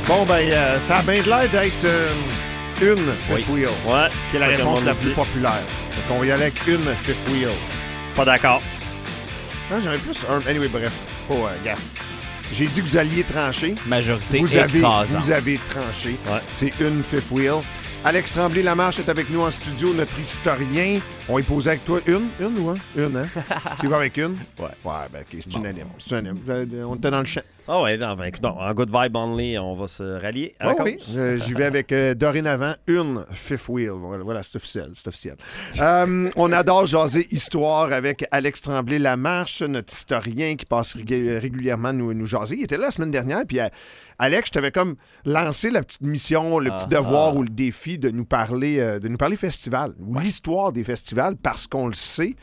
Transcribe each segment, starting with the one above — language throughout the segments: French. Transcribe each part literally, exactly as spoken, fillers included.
Bon, ben, euh, ça a bien de l'air d'être euh, une Fifth oui. Wheel. Ouais. Qui est la réponse la plus dit. populaire. Donc, on va y aller avec une Fifth Wheel. Pas d'accord. Non, j'aurais plus un. Anyway, bref. Oh, euh, gars. J'ai dit que vous alliez trancher. Majorité vous avez, écrasante. Vous avez tranché. Ouais. C'est une Fifth Wheel. Alex Tremblay-Lamarche est avec nous en studio, notre historien. On est posé avec toi une, une ou un? Une, hein? Tu vas avec une? Ouais. Ouais, ben, OK, c'est bon. unanime. C'est unanime. On était dans le champ. Ah ouais, non, ben, écoute, non, en good vibe only, on va se rallier à la oh, oui, euh, j'y vais avec euh, dorénavant une Fifth Wheel. Voilà, voilà, c'est officiel, c'est officiel. Euh, on adore jaser histoire avec Alex Tremblay-Lamarche, notre historien qui passe rég- régulièrement nous, nous jaser. Il était là la semaine dernière, puis euh, Alex, je t'avais comme lancé la petite mission, le petit ah, devoir ah. ou le défi de nous parler, euh, de nous parler festival, ou ouais. l'histoire des festivals, parce qu'on le sait,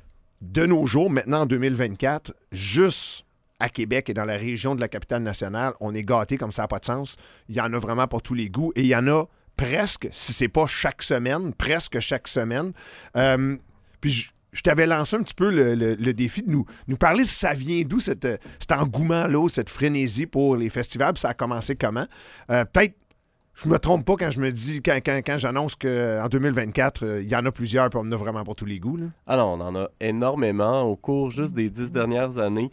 de nos jours, maintenant en deux mille vingt-quatre, juste à Québec et dans la région de la capitale nationale, on est gâtés comme ça n'a pas de sens. Il y en a vraiment pour tous les goûts et il y en a presque, si c'est pas chaque semaine, presque chaque semaine. Euh, puis je, je t'avais lancé un petit peu le, le, le défi de nous, nous parler si ça vient d'où cette, cet engouement-là, cette frénésie pour les festivals, puis ça a commencé comment. Euh, peut-être je me trompe pas quand je me dis, quand, quand, quand j'annonce qu'en deux mille vingt-quatre, il euh, y en a plusieurs, puis on en a vraiment pour tous les goûts. Là. Alors, on en a énormément au cours juste des dix dernières années.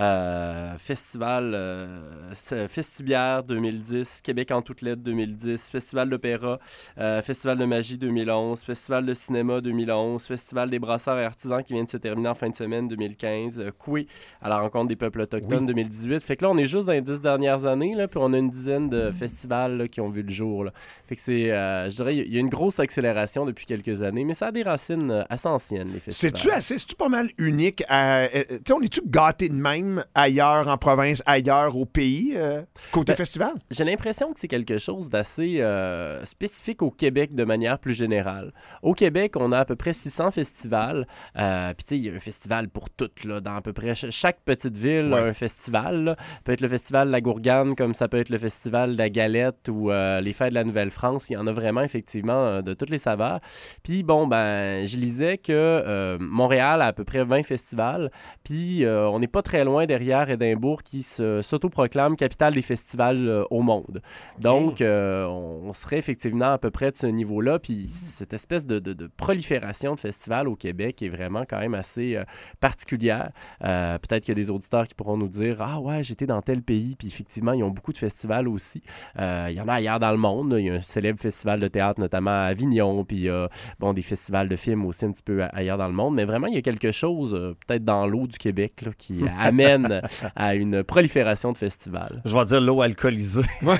Euh, Festival euh, Festibière deux mille dix, Québec en toutes lettres deux mille dix, Festival d'opéra, euh, Festival de magie deux mille onze, Festival de cinéma deux mille onze, Festival des brasseurs et artisans qui vient de se terminer en fin de semaine deux mille quinze, euh, Coué à la rencontre des peuples autochtones oui. deux mille dix-huit. Fait que là, on est juste dans les dix dernières années, là, puis on a une dizaine de festivals là, qui ont vu le jour. Là. Fait que c'est, euh, je dirais, il y a une grosse accélération depuis quelques années, mais ça a des racines euh, assez anciennes, les festivals. C'est-tu assez, c'est-tu pas mal unique? À, euh, tu sais, on est-tu gâté de même ailleurs en province, ailleurs au pays, euh, côté ben, festival? J'ai l'impression que c'est quelque chose d'assez euh, spécifique au Québec de manière plus générale. Au Québec, on a à peu près six cents festivals. Euh, Puis tu sais, il y a un festival pour toutes, là, dans à peu près chaque petite ville ouais. a un festival. Là. Ça peut être le festival de la Gourgane, comme ça peut être le festival de la Galette ou euh, les fêtes de la Nouvelle-France. Il y en a vraiment, effectivement, euh, de toutes les saveurs. Puis bon, ben, je lisais que euh, Montréal a à peu près vingt festivals. Puis euh, on n'est pas très loin derrière Édimbourg qui se, s'autoproclame capitale des festivals euh, au monde. Donc, euh, on, on serait effectivement à peu près de ce niveau-là. Puis cette espèce de, de, de prolifération de festivals au Québec est vraiment quand même assez euh, particulière. Euh, peut-être qu'il y a des auditeurs qui pourront nous dire « Ah ouais, j'étais dans tel pays. » Puis effectivement, ils ont beaucoup de festivals aussi. Euh, il y en a ailleurs dans le monde. Il y a un célèbre festival de théâtre, notamment à Avignon. Puis il y a bon, des festivals de films aussi un petit peu ailleurs dans le monde. Mais vraiment, il y a quelque chose, euh, peut-être dans l'eau du Québec, là, qui amène à une prolifération de festivals. Je vais dire l'eau alcoolisée. Ouais.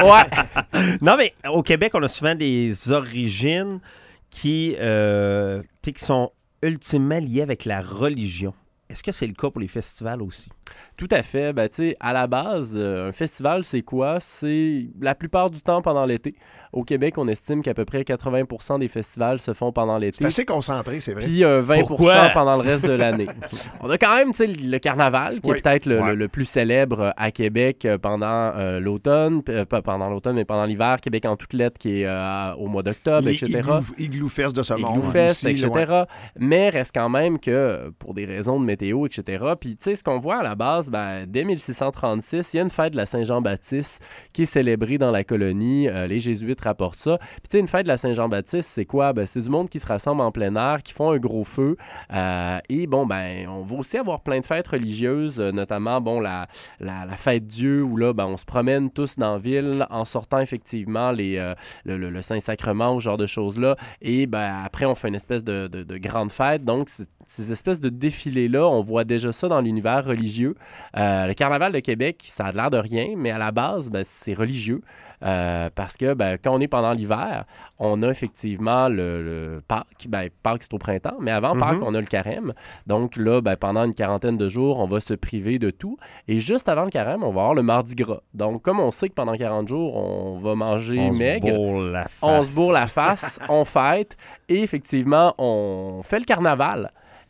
Non, mais au Québec, on a souvent des origines qui, euh, qui sont ultimement liées avec la religion. Est-ce que c'est le cas pour les festivals aussi? Tout à fait. Ben, tu sais, à la base, euh, un festival, c'est quoi? C'est la plupart du temps pendant l'été. Au Québec, on estime qu'à peu près quatre-vingts pour cent des festivals se font pendant l'été. C'est assez concentré, c'est vrai. Puis euh, vingt pour cent Pourquoi? pendant le reste de l'année. On a quand même, tu sais, le carnaval, qui oui. est peut-être le, ouais. le, le plus célèbre à Québec pendant euh, l'automne. Euh, pas pendant l'automne, mais pendant l'hiver. Québec en toutes lettres, qui est euh, au mois d'octobre, et cetera. Igloo Fest de ce monde. Igloo Fest, et cetera. Ouais. Mais reste quand même que, pour des raisons de météo, et cetera. Puis, tu sais, ce qu'on voit à la base, ben, dès mille six cent trente-six, il y a une fête de la Saint-Jean-Baptiste qui est célébrée dans la colonie. Euh, les Jésuites rapportent ça. Puis, tu sais, une fête de la Saint-Jean-Baptiste, c'est quoi? Ben, c'est du monde qui se rassemble en plein air, qui font un gros feu. Euh, et bon, ben, on va aussi avoir plein de fêtes religieuses, euh, notamment, bon, la, la, la fête Dieu, où là, ben, on se promène tous dans la ville en sortant effectivement les, euh, le, le, le Saint-Sacrement, ce genre de choses-là. Et ben, après, on fait une espèce de, de, de grande fête. Donc, c'est, ces espèces de défilés-là, on voit déjà ça dans l'univers religieux. Euh, le Carnaval de Québec, ça a l'air de rien, mais à la base, ben, c'est religieux. Euh, parce que ben, quand on est pendant l'hiver, on a effectivement le, le Pâques. Ben, Pâques, c'est au printemps, mais avant mm-hmm. Pâques, on a le carême. Donc là, ben, pendant une quarantaine de jours, on va se priver de tout. Et juste avant le carême, on va avoir le Mardi Gras. Donc, comme on sait que pendant quarante jours, on va manger on maigre, se bourre la face. on se bourre la face, on fête, et effectivement, on fait le carnaval.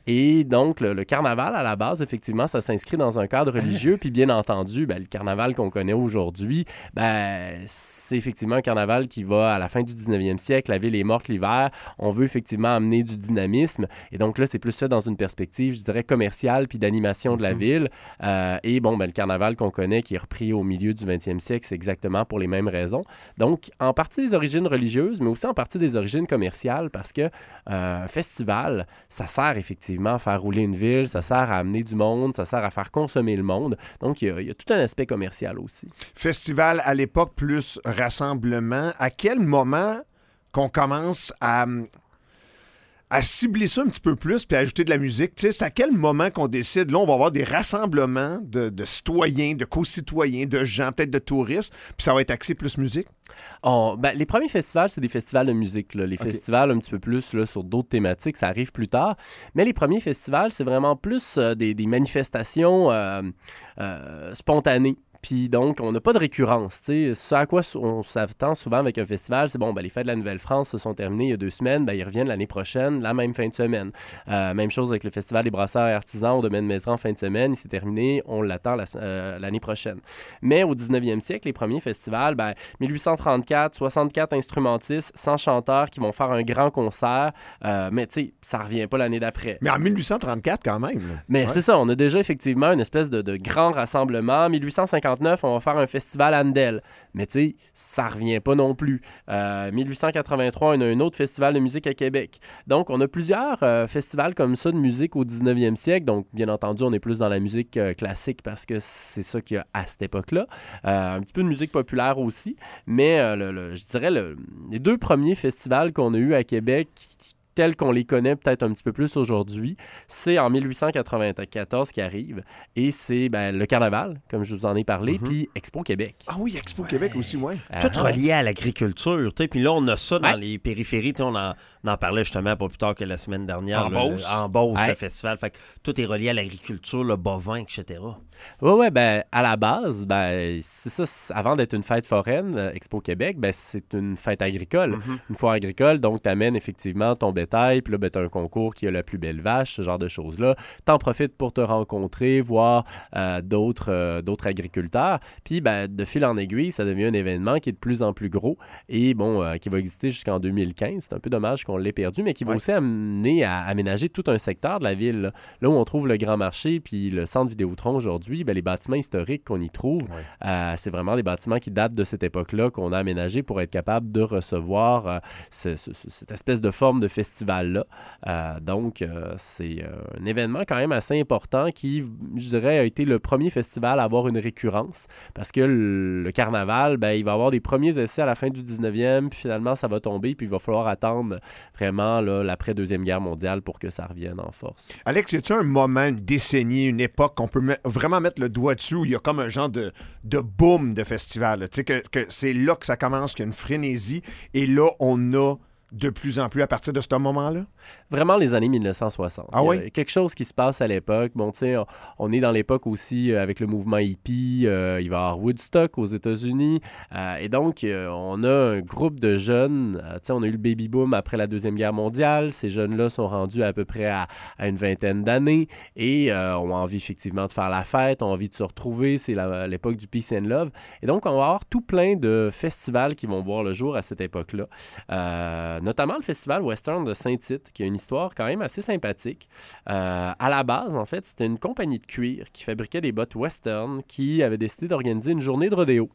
Et donc, le, le carnaval, à la base, effectivement, ça s'inscrit dans un cadre religieux. Puis, bien entendu, ben, le carnaval qu'on connaît aujourd'hui, ben, c'est effectivement un carnaval qui va à la fin du dix-neuvième siècle. La ville est morte l'hiver. On veut effectivement amener du dynamisme. Et donc là, c'est plus fait dans une perspective, je dirais, commerciale puis d'animation de la ville. Euh, et bon, ben, le carnaval qu'on connaît, qui est repris au milieu du vingtième siècle, c'est exactement pour les mêmes raisons. Donc, en partie des origines religieuses, mais aussi en partie des origines commerciales, parce que euh, un festival, ça sert effectivement à faire rouler une ville, ça sert à amener du monde, ça sert à faire consommer le monde. Donc, il y a, il y a tout un aspect commercial aussi. Festival à l'époque plus rassemblement. À quel moment qu'on commence à, à cibler ça un petit peu plus puis à ajouter de la musique? Tu sais, c'est à quel moment qu'on décide, là, on va avoir des rassemblements de, de citoyens, de co-citoyens, de gens, peut-être de touristes, puis ça va être axé plus musique? On, ben, les premiers festivals, c'est des festivals de musique. Là. Les okay. festivals un petit peu plus là, sur d'autres thématiques, ça arrive plus tard. Mais les premiers festivals, c'est vraiment plus euh, des, des manifestations euh, euh, spontanées. Puis donc, on n'a pas de récurrence. T'sais. Ce à quoi on s'attend souvent avec un festival, c'est bon, ben, les fêtes de la Nouvelle-France se sont terminées il y a deux semaines, ben, ils reviennent l'année prochaine, la même fin de semaine. Euh, même chose avec le Festival des brasseurs et artisans au domaine Mézeran en fin de semaine, il s'est terminé, on l'attend la, euh, l'année prochaine. Mais au dix-neuvième siècle, les premiers festivals, ben, dix-huit cent trente-quatre, soixante-quatre instrumentistes, cent chanteurs qui vont faire un grand concert, euh, mais tu sais, ça revient pas l'année d'après. Mais en dix-huit cent trente-quatre quand même. Là. Mais ouais. c'est ça, on a déjà effectivement une espèce de, de grand rassemblement. dix-huit cent cinquante on va faire un festival Handel. Mais tu sais, ça revient pas non plus. Euh, dix-huit cent quatre-vingt-trois, on a un autre festival de musique à Québec. Donc, on a plusieurs euh, festivals comme ça de musique au dix-neuvième siècle. Donc, bien entendu, on est plus dans la musique euh, classique parce que c'est ça qu'il y a à cette époque-là. Euh, un petit peu de musique populaire aussi. Mais euh, le, le, je dirais, le, les deux premiers festivals qu'on a eus à Québec qui tels qu'on les connaît peut-être un petit peu plus aujourd'hui, c'est en dix-huit cent quatre-vingt-quatorze qui arrive et c'est ben, le carnaval, comme je vous en ai parlé, mm-hmm. puis Expo Québec. Ah oui, Expo ouais. Québec aussi, oui. Euh, Tout relié à l'agriculture, tu sais, puis là, on a ça dans ouais. les périphéries, on en, on en parlait justement pas plus tard que la semaine dernière. En le, Beauce. Le, en Beauce, ouais. le festival, fait que tout est relié à l'agriculture, le bovin, et cetera. Oui, oui, ben à la base, ben c'est ça, c'est, avant d'être une fête foraine, Expo Québec, ben c'est une fête agricole, mm-hmm. une foire agricole, donc tu amènes effectivement ton bétail, puis là, ben, tu as un concours qui a la plus belle vache, ce genre de choses-là. T'en profites pour te rencontrer, voir euh, d'autres, euh, d'autres agriculteurs, puis ben, de fil en aiguille, ça devient un événement qui est de plus en plus gros et bon, euh, qui va exister jusqu'en deux mille quinze. C'est un peu dommage qu'on l'ait perdu, mais qui va ouais. aussi amener à aménager tout un secteur de la ville. Là, là où on trouve le Grand Marché, puis le centre Vidéotron aujourd'hui, ben, les bâtiments historiques qu'on y trouve, ouais. euh, c'est vraiment des bâtiments qui datent de cette époque-là qu'on a aménagés pour être capable de recevoir euh, ce, ce, cette espèce de forme de festival-là. Euh, donc, euh, c'est euh, un événement quand même assez important qui, je dirais, a été le premier festival à avoir une récurrence parce que le, le carnaval, ben, il va avoir des premiers essais à la fin du dix-neuvième, puis finalement, ça va tomber, puis il va falloir attendre vraiment là, l'après-deuxième guerre mondiale pour que ça revienne en force. Alex, y a-t-il un moment, une décennie, une époque qu'on peut me- vraiment mettre le doigt dessus où il y a comme un genre de, de boom de festival? Tu sais, que, que c'est là que ça commence, qu'il y a une frénésie, et là, on a de plus en plus à partir de ce moment-là? Vraiment les années dix-neuf cent soixante. Ah oui? Il y a quelque chose qui se passe à l'époque. Bon, tu sais, on, on est dans l'époque aussi euh, avec le mouvement hippie. Euh, il va y avoir Woodstock aux États-Unis. Euh, et donc, euh, on a un groupe de jeunes. Euh, tu sais, on a eu le baby-boom après la Deuxième Guerre mondiale. Ces jeunes-là sont rendus à peu près à, à une vingtaine d'années et euh, ont envie effectivement de faire la fête, ont envie de se retrouver. C'est la, l'époque du Peace and Love. Et donc, on va avoir tout plein de festivals qui vont voir le jour à cette époque-là. Euh, notamment le festival Western de Saint-Tite, qui a une histoire quand même assez sympathique. Euh, à la base, en fait, c'était une compagnie de cuir qui fabriquait des bottes western qui avait décidé d'organiser une journée de rodéo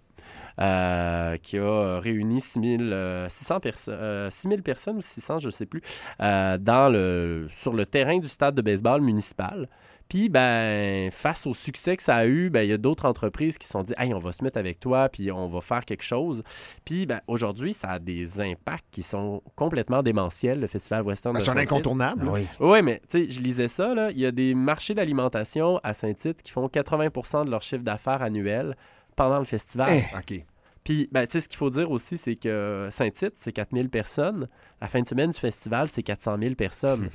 euh, qui a réuni six mille, six cents perso- euh, six mille personnes ou six cents, je ne sais plus, euh, dans le, sur le terrain du stade de baseball municipal. Puis, ben, face au succès que ça a eu, ben, il y a d'autres entreprises qui se sont dit « Hey, on va se mettre avec toi, puis on va faire quelque chose. » Puis, ben, aujourd'hui, ça a des impacts qui sont complètement démentiels, le Festival Western ben, de c'est Saint-Tite. un incontournable. Oui, oui mais tu sais, je lisais ça, là. Il y a des marchés d'alimentation à Saint-Tite qui font quatre-vingts pour cent de leur chiffre d'affaires annuel pendant le festival. Eh, OK. Puis, ben, tu sais, ce qu'il faut dire aussi, c'est que Saint-Tite, c'est quatre mille personnes. La fin de semaine du festival, c'est quatre cent mille personnes.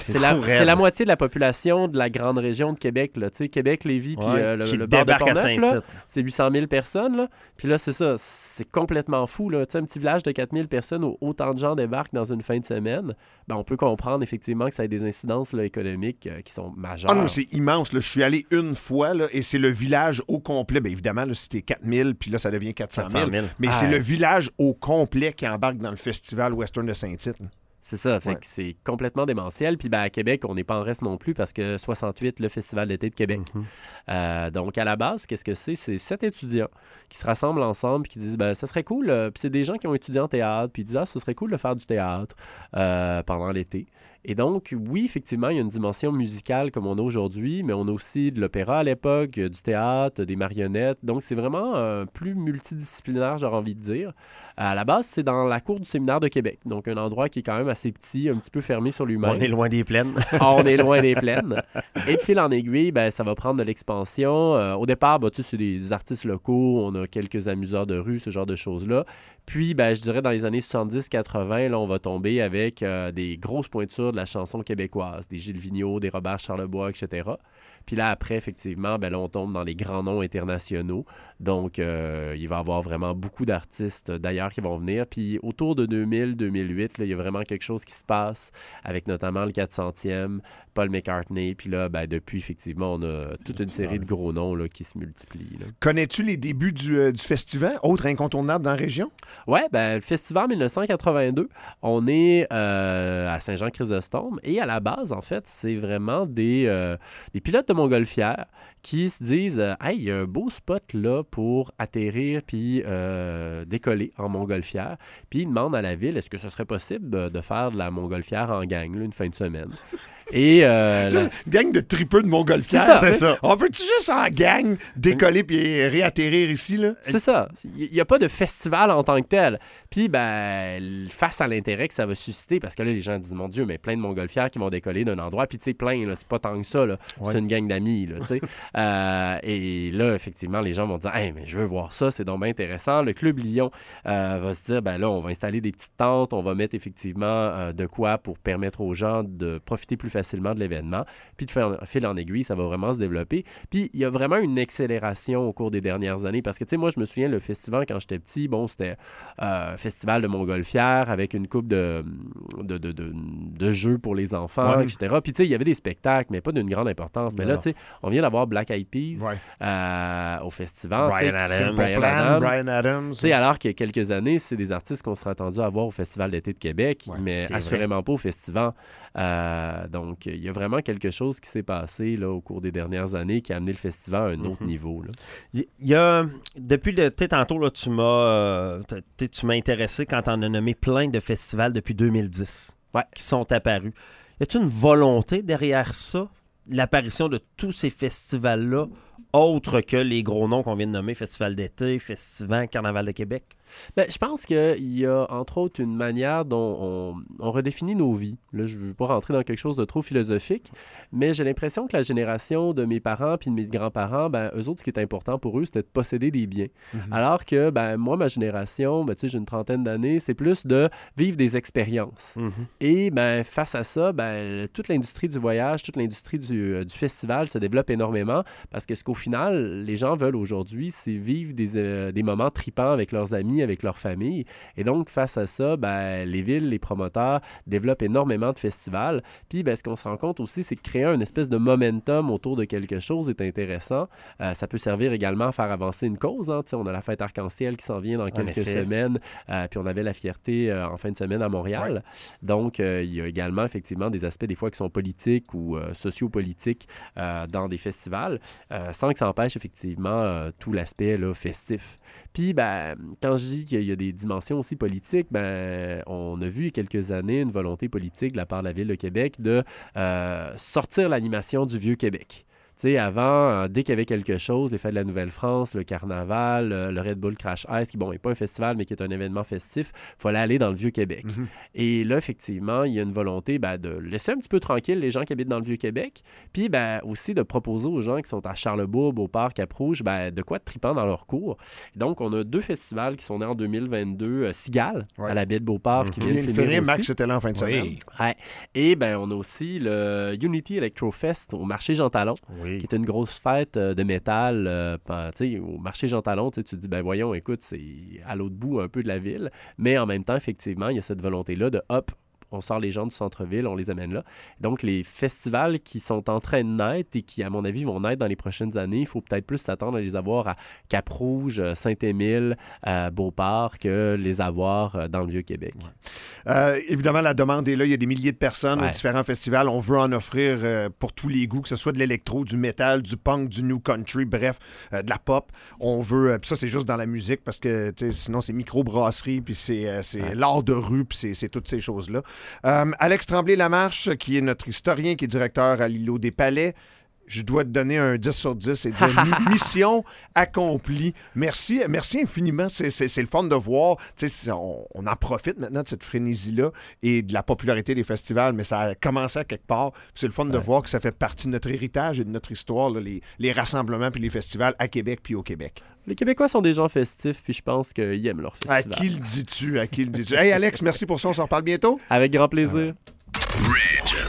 C'est la, c'est la moitié de la population de la grande région de Québec. Là. Québec, Lévis, puis ouais, euh, le, qui le bar de Portneuf, là, Saint-Tite. c'est huit cent mille personnes. Là. Puis là, c'est ça, c'est complètement fou. Là. Un petit village de quatre mille personnes où autant de gens débarquent dans une fin de semaine, ben, on peut comprendre effectivement que ça a des incidences là, économiques euh, qui sont majeures. Ah non, c'est immense. Là. Je suis allé une fois là, et c'est le village au complet. Bien évidemment, là, c'était quatre mille, puis là, ça devient quatre cent mille. Mais ah, c'est le village au complet qui embarque dans le festival Western de Saint-Tite. Là. C'est ça, fait ouais. que c'est complètement démentiel. Puis ben, à Québec, on n'est pas en reste non plus parce que soixante-huit, le Festival d'été de Québec. Mm-hmm. Euh, donc, à la base, qu'est-ce que c'est? C'est sept étudiants qui se rassemblent ensemble et qui disent, ben, ça serait cool. Euh, puis c'est des gens qui ont étudié en théâtre, puis ils disent, ah, ce serait cool de faire du théâtre euh, pendant l'été. Et donc, oui, effectivement, il y a une dimension musicale comme on a aujourd'hui, mais on a aussi de l'opéra à l'époque, du théâtre, des marionnettes. Donc, c'est vraiment euh, plus multidisciplinaire, j'aurais envie de dire. À la base, c'est dans la cour du Séminaire de Québec. Donc, un endroit qui est quand même assez petit, un petit peu fermé sur lui-même. On est loin des plaines. On est loin des plaines. Et de fil en aiguille, ben, ça va prendre de l'expansion. Euh, au départ, ben, tu sais, c'est des artistes locaux, on a quelques amuseurs de rue, ce genre de choses-là. Puis, ben, je dirais, dans les années soixante-dix quatre-vingt, là, on va tomber avec euh, des grosses pointures de la chanson québécoise, des Gilles Vigneault, des Robert Charlebois, et cetera. Puis là, après, effectivement, ben là, on tombe dans les grands noms internationaux. Donc, euh, il va y avoir vraiment beaucoup d'artistes d'ailleurs qui vont venir. Puis autour de deux mille deux mille huit, là, il y a vraiment quelque chose qui se passe avec notamment le quatre centième, Paul McCartney. Puis là, ben, depuis, effectivement, on a toute une série de gros noms là, qui se multiplient. Là. Connais-tu les débuts du, euh, du festival? Autre incontournable dans la région? Oui, ben, le festival dix-neuf cent quatre-vingt-deux, on est euh, à Saint-Jean-Chrysostome. Et à la base, en fait, c'est vraiment des, euh, des pilotes de montgolfière qui se disent euh, « Hey, il y a un beau spot là pour atterrir puis euh, décoller en montgolfière. » Puis ils demandent à la ville « Est-ce que ce serait possible de faire de la montgolfière en gang là, une fin de semaine? » Et euh, la... Gang de tripeux de montgolfière. C'est ça. C'est ça. On peut-tu juste en gang décoller puis réatterrir ici? Là? C'est ça. Il n'y a pas de festival en tant que tel. Puis, ben, face à l'intérêt que ça va susciter, parce que là, les gens disent « Mon Dieu, mais plein de montgolfières qui vont décoller d'un endroit. » Puis, tu sais, plein, là, c'est pas tant que ça. Là. Ouais. C'est une gang d'amis, là, tu sais. euh, et là, effectivement, les gens vont dire « Hey, mais je veux voir ça, c'est donc bien intéressant. » Le Club Lyon euh, va se dire « Ben là, on va installer des petites tentes, on va mettre effectivement euh, de quoi pour permettre aux gens de profiter plus facilement de l'événement. » Puis, de faire fil en aiguille, ça va vraiment se développer. Puis, il y a vraiment une accélération au cours des dernières années, parce que, tu sais, moi, je me souviens, le festival, quand j'étais petit, bon, c'était un euh, festival de montgolfière avec une coupe de, de, de, de, de jeux pour les enfants, ouais. et cetera. Puis, tu sais, il y avait des spectacles, mais pas d'une grande importance. Mais non. Là, tu sais, on vient d'avoir Black Eyed Peas ouais. euh, au festival. Brian Adams. Brian Plan, Adams. Brian Adams. Tu sais, alors qu'il y a quelques années, c'est des artistes qu'on serait attendu à voir au Festival d'été de Québec, ouais, mais assurément vrai. Pas au festival. Euh, donc, il y a vraiment quelque chose qui s'est passé là, au cours des dernières années qui a amené le festival à un autre mm-hmm. niveau. Il y a, depuis le, tantôt, là, tu m'as, euh, tu m'as intéressé quand on a nommé plein de festivals depuis deux mille dix ouais. qui sont apparus. Y a-t-il une volonté derrière ça, l'apparition de tous ces festivals-là, autres que les gros noms qu'on vient de nommer, Festival d'été, Festival, Carnaval de Québec? Bien, je pense qu'il y a, entre autres, une manière dont on, on redéfinit nos vies. Là, je ne veux pas rentrer dans quelque chose de trop philosophique, mais j'ai l'impression que la génération de mes parents puis de mes grands-parents, ben, eux autres, ce qui est important pour eux, c'était de posséder des biens. Mm-hmm. Alors que, ben, moi, ma génération, ben, tu sais, j'ai une trentaine d'années, c'est plus de vivre des expériences. Mm-hmm. Et, ben, face à ça, ben, toute l'industrie du voyage, toute l'industrie du, euh, du festival se développe énormément parce que ce qu'au final, les gens veulent aujourd'hui, c'est vivre des, euh, des moments tripants avec leurs amis, avec leur famille. Et donc, face à ça, ben, les villes, les promoteurs développent énormément de festivals. Puis, ben, ce qu'on se rend compte aussi, c'est que créer une espèce de momentum autour de quelque chose est intéressant. Euh, ça peut servir également à faire avancer une cause. Hein. On a la fête arc-en-ciel qui s'en vient dans en quelques effet. semaines. Euh, puis, on avait la fierté euh, en fin de semaine à Montréal. Ouais. Donc, euh, il y a également, effectivement, des aspects des fois qui sont politiques ou euh, sociopolitiques euh, dans des festivals, euh, sans que ça empêche, effectivement, euh, tout l'aspect là, festif. Puis, ben, quand je dis qu'il y a des dimensions aussi politiques, ben, on a vu il y a quelques années une volonté politique de la part de la Ville de Québec de euh, sortir l'animation du Vieux-Québec. sais, avant, euh, dès qu'il y avait quelque chose, les Fêtes de la Nouvelle-France, le Carnaval, euh, le Red Bull Crash Ice, qui, bon, n'est pas un festival, mais qui est un événement festif, il fallait aller dans le Vieux-Québec. Mhm. Et là, effectivement, il y a une volonté ben, de laisser un petit peu tranquille les gens qui habitent dans le Vieux-Québec, puis ben, aussi de proposer aux gens qui sont à Charlebourg, Beauport, Cap-Rouge, ben, de quoi de trippant dans leur cours. Et donc, on a deux festivals qui sont nés en deux mille vingt-deux. Euh, Cigale, Ouais. à la baie de Beauport, qui Il vient vient de de finir finir, aussi. Max était là en fin de semaine. Oui. Ouais. Et ben, on a aussi le Unity Electrofest au marché Jean Talon, Oui. qui est une grosse fête euh, de métal. Euh, pen- tu sais, au marché Jean Talon, tu sais, tu te dis, ben voyons, écoute, c'est à l'autre bout un peu de la ville. Mais en même temps, effectivement, il y a cette volonté-là de hop, on sort les gens du centre-ville, on les amène là. Donc, les festivals qui sont en train de naître et qui, à mon avis, vont naître dans les prochaines années, il faut peut-être plus s'attendre à les avoir à Cap-Rouge, Saint-Émile, euh, Beauport, que les avoir euh, dans le Vieux-Québec. Euh, évidemment, la demande est là. Il y a des milliers de personnes Ouais. aux différents festivals. On veut en offrir euh, pour tous les goûts, que ce soit de l'électro, du métal, du punk, du new country, bref, euh, de la pop. On veut... euh, puis ça, c'est juste dans la musique parce que tu sais, sinon, c'est micro-brasserie, puis c'est, euh, c'est Ouais. l'art de rue, puis c'est, c'est toutes ces choses-là. Euh, Alex Tremblay-Lamarche, qui est notre historien, qui est directeur à l'Îlot des Palais. Je dois te donner un dix sur dix et dire mi- mission accomplie. Merci, merci infiniment. C'est, c'est, c'est le fun de voir. Tu sais, c'est- on, on en profite maintenant de cette frénésie-là et de la popularité des festivals, mais ça a commencé à quelque part. Puis c'est le fun de Ouais. voir que ça fait partie de notre héritage et de notre histoire, là, les, les rassemblements puis les festivals à Québec puis au Québec. Les Québécois sont des gens festifs, puis je pense qu'ils aiment leur À festival. qui le dis-tu? À qui le dis-tu? Hey Alex, merci pour ça. On s'en reparle bientôt. Avec grand plaisir.